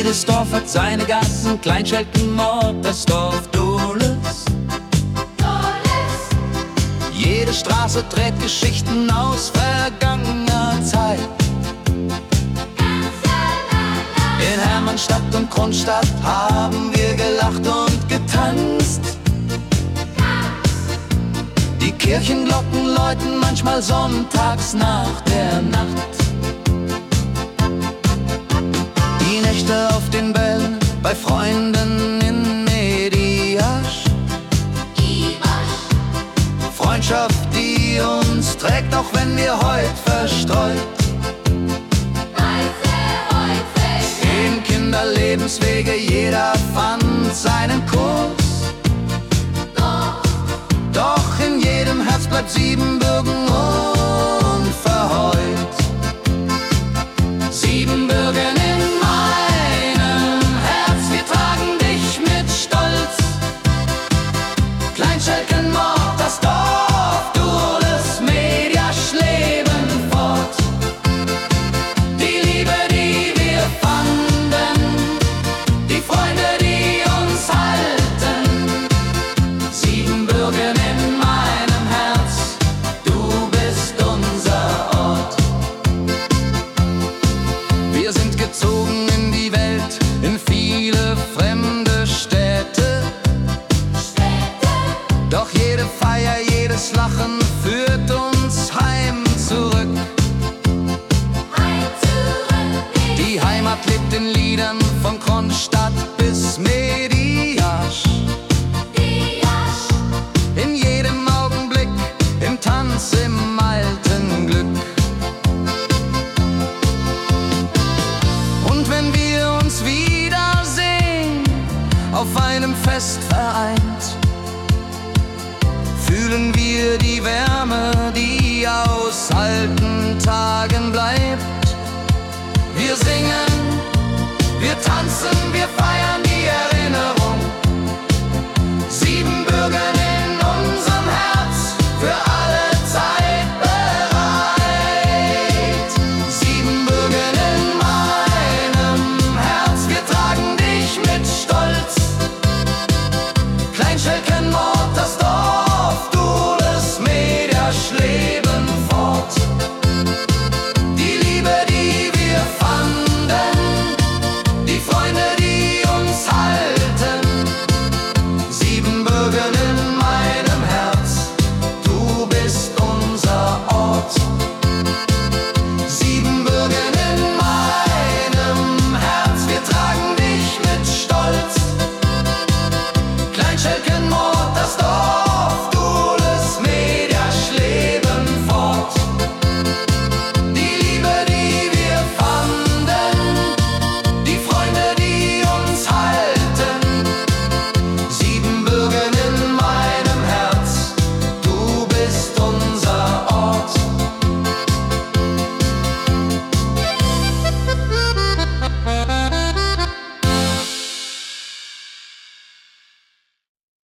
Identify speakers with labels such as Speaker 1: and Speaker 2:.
Speaker 1: Jedes Dorf hat seine Gassen, Kleinschelkenmord, das Dorf Dahles. Jede Straße trägt Geschichten aus vergangener Zeit. In Hermannstadt und Kronstadt haben wir gelacht und getanzt. Die Kirchenglocken läuten manchmal sonntags nach der Nacht. Die Nächte auf den Bällen bei Freunden in Mediasch. Freundschaft, die uns trägt, auch wenn wir heut verstreut gehen Kinderlebenswege, jeder fand seinen Kurs. Doch in jedem Herz bleibt Siebenbürgen unverheut. Siebenbürgen in meinem Herz, wir tragen dich mit Stolz. Kleinschelkenmord, das Dorf Dahles, Mediasch leben fort. Die Liebe, die wir fanden, die Freunde, die uns halten. Siebenbürgen in meinem Herz, du bist unser Ort. Wir sind gezogen in die Welt, in viele fremde Städte. Doch jede Feier, jedes Lachen führt uns heim zurück. Die Heimat lebt in Liedern von Kronstadt bis Mediasch. In jedem Augenblick, im Tanz, im alten Glück. Und wenn wir uns wiedersehen, auf einem Fest vereint, fühlen wir die Wärme, die aus alten Tagen bleibt. Wir singen, wir tanzen, wir feiern.